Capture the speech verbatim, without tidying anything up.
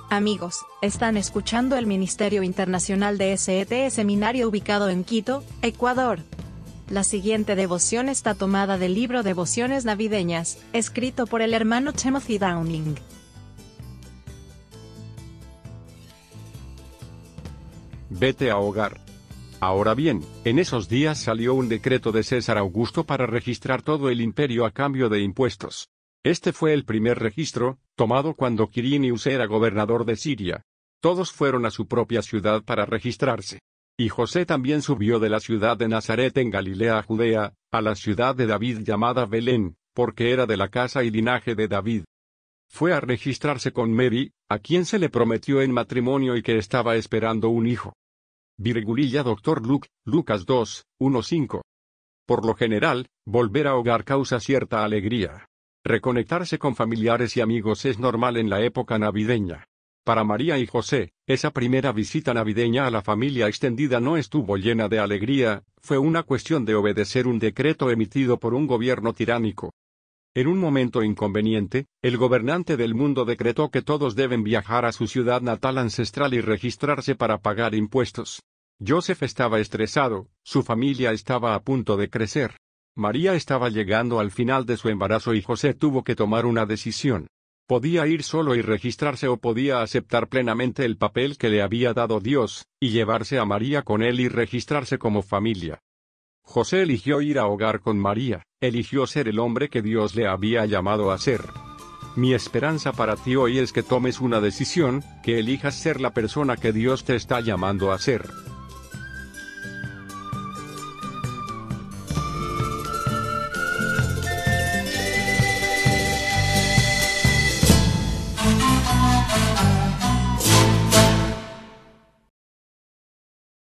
Amigos, están escuchando el Ministerio Internacional de S E T Seminario ubicado en Quito, Ecuador. La siguiente devoción está tomada del libro Devociones Navideñas, escrito por el hermano Timothy Downing. Vete a hogar. Ahora bien, en esos días salió un decreto de César Augusto para registrar todo el imperio a cambio de impuestos. Este fue el primer registro, tomado cuando Quirinius era gobernador de Siria. Todos fueron a su propia ciudad para registrarse. Y José también subió de la ciudad de Nazaret en Galilea a Judea, a la ciudad de David llamada Belén, porque era de la casa y linaje de David. Fue a registrarse con Mary, a quien se le prometió en matrimonio y que estaba esperando un hijo. Virgulilla doctor Luke, Lucas dos, uno cinco. Por lo general, volver a hogar causa cierta alegría. Reconectarse con familiares y amigos es normal en la época navideña. Para María y José, esa primera visita navideña a la familia extendida no estuvo llena de alegría, fue una cuestión de obedecer un decreto emitido por un gobierno tiránico. En un momento inconveniente, el gobernante del mundo decretó que todos deben viajar a su ciudad natal ancestral y registrarse para pagar impuestos. Joseph estaba estresado, su familia estaba a punto de crecer. María estaba llegando al final de su embarazo y José tuvo que tomar una decisión. Podía ir solo y registrarse o podía aceptar plenamente el papel que le había dado Dios, y llevarse a María con él y registrarse como familia. José eligió ir a hogar con María, eligió ser el hombre que Dios le había llamado a ser. Mi esperanza para ti hoy es que tomes una decisión, que elijas ser la persona que Dios te está llamando a ser.